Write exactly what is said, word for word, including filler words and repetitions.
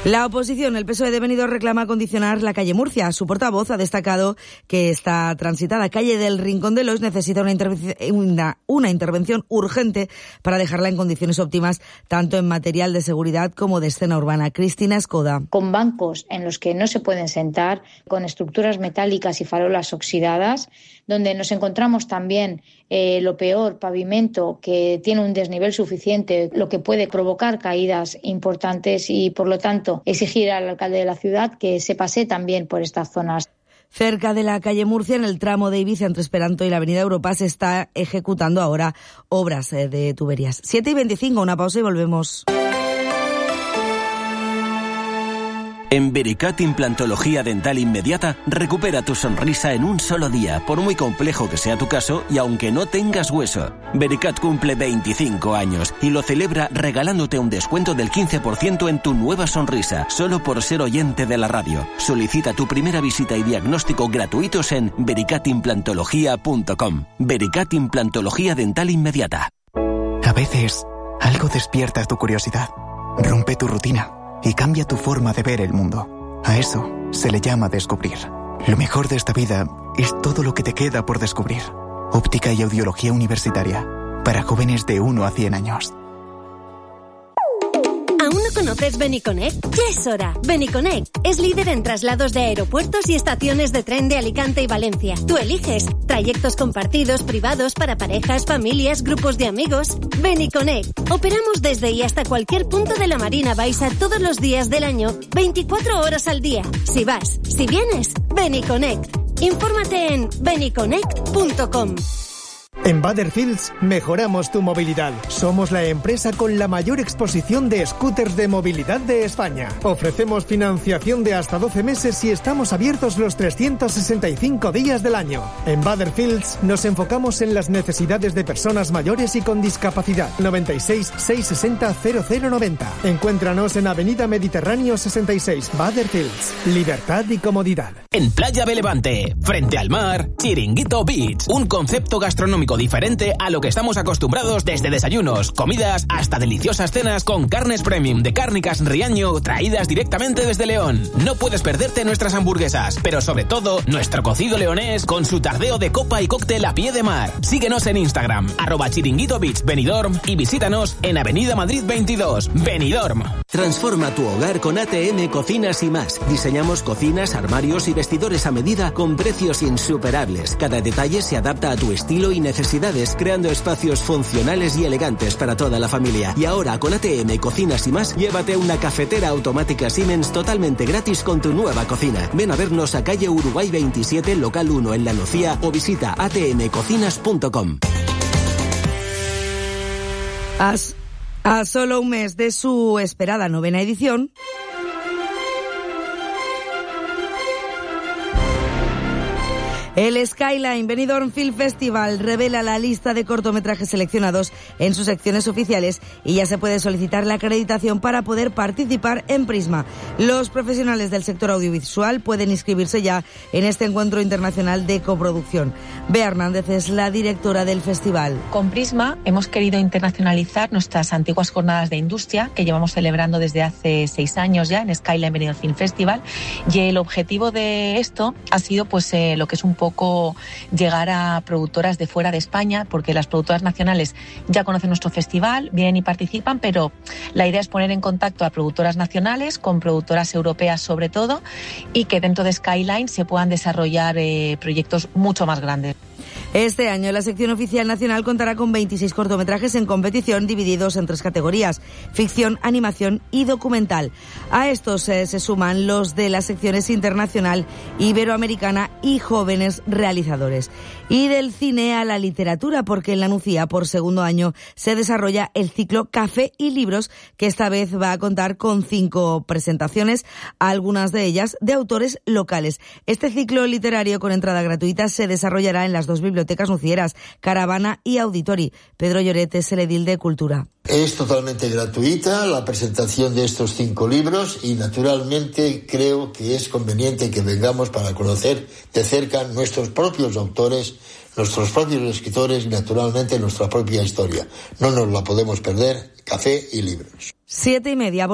La oposición, el P S O E de Benidorm, reclama condicionar la calle Murcia. Su portavoz ha destacado que esta transitada calle del Rincón de Lois necesita una, intervención, una, una intervención urgente para dejarla en condiciones óptimas, tanto en material de seguridad como de escena urbana. Cristina Escoda. Con bancos en los que no se pueden sentar, con estructuras metálicas y farolas oxidadas, donde nos encontramos también eh, lo peor, pavimento que tiene un desnivel suficiente, lo que puede provocar caídas importantes y, por lo tanto, exigir al alcalde de la ciudad que se pase también por estas zonas. Cerca de la calle Murcia, en el tramo de Ibiza entre Esperanto y la avenida Europa, se está ejecutando ahora obras de tuberías. siete y veinticinco, una pausa y volvemos. En Vericat Implantología Dental Inmediata, recupera tu sonrisa en un solo día, por muy complejo que sea tu caso y aunque no tengas hueso. Vericat cumple veinticinco años y lo celebra regalándote un descuento del quince por ciento en tu nueva sonrisa, solo por ser oyente de la radio. Solicita tu primera visita y diagnóstico gratuitos en vericat implantología punto com. Vericat Implantología Dental Inmediata. A veces, algo despierta tu curiosidad, rompe tu rutina y cambia tu forma de ver el mundo. A eso se le llama descubrir. Lo mejor de esta vida es todo lo que te queda por descubrir. Óptica y audiología universitaria, para jóvenes de uno a cien años. ¿Aún no conoces Beniconnect? Ya es hora. Beniconnect es líder en traslados de aeropuertos y estaciones de tren de Alicante y Valencia. Tú eliges trayectos compartidos, privados, para parejas, familias, grupos de amigos. Beniconnect. Operamos desde y hasta cualquier punto de la Marina Baixa todos los días del año, veinticuatro horas al día. Si vas, si vienes, Beniconnect. Infórmate en beniconnect punto com. En Butterfields mejoramos tu movilidad. Somos la empresa con la mayor exposición de scooters de movilidad de España. Ofrecemos financiación de hasta doce meses y estamos abiertos los trescientos sesenta y cinco días del año. En Butterfields nos enfocamos en las necesidades de personas mayores y con discapacidad. noventa y seis, seiscientos sesenta, cero cero noventa. Encuéntranos en Avenida Mediterráneo sesenta y seis. Butterfields. Libertad y comodidad. En Playa de Levante, frente al mar, Chiringuito Beach. Un concepto gastronómico diferente a lo que estamos acostumbrados, desde desayunos, comidas hasta deliciosas cenas con carnes premium de Cárnicas Riaño traídas directamente desde León. No puedes perderte nuestras hamburguesas, pero sobre todo nuestro cocido leonés con su tardeo de copa y cóctel a pie de mar. Síguenos en Instagram, arroba Chiringuito Beach Benidorm, y visítanos en Avenida Madrid veintidós, Benidorm. Transforma tu hogar con A T M Cocinas y Más. Diseñamos cocinas, armarios y vestidores a medida con precios insuperables. Cada detalle se adapta a tu estilo y necesidades, creando espacios funcionales y elegantes para toda la familia. Y ahora con A T M Cocinas y Más, llévate una cafetera automática Siemens totalmente gratis con tu nueva cocina. Ven a vernos a calle Uruguay veintisiete, local uno en La Nucía, o visita a t m cocinas punto com. As A solo un mes de su esperada novena edición, el Skyline Benidorm Film Festival revela la lista de cortometrajes seleccionados en sus secciones oficiales y ya se puede solicitar la acreditación para poder participar en Prisma. Los profesionales del sector audiovisual pueden inscribirse ya en este encuentro internacional de coproducción. Bea Hernández es la directora del festival. Con Prisma hemos querido internacionalizar nuestras antiguas jornadas de industria que llevamos celebrando desde hace seis años ya en Skyline Benidorm Film Festival, y el objetivo de esto ha sido pues eh, lo que es un poco poco llegar a productoras de fuera de España, porque las productoras nacionales ya conocen nuestro festival, vienen y participan, pero la idea es poner en contacto a productoras nacionales con productoras europeas sobre todo, y que dentro de Skyline se puedan desarrollar eh, proyectos mucho más grandes. Este año la sección oficial nacional contará con veintiséis cortometrajes en competición divididos en tres categorías: ficción, animación y documental. A estos eh, se suman los de las secciones internacional, iberoamericana y jóvenes realizadores. Y del cine a la literatura, porque en La Nucía por segundo año se desarrolla el ciclo Café y Libros, que esta vez va a contar con cinco presentaciones, algunas de ellas de autores locales. Este ciclo literario con entrada gratuita se desarrollará en las dos bibliotecas nucieras, Caravana y Auditori. Pedro Lloret es el edil de Cultura. Es totalmente gratuita la presentación de estos cinco libros y naturalmente creo que es conveniente que vengamos para conocer de cerca nuestros propios autores, nuestros propios escritores y naturalmente nuestra propia historia. No nos la podemos perder. Café y Libros. Siete y media.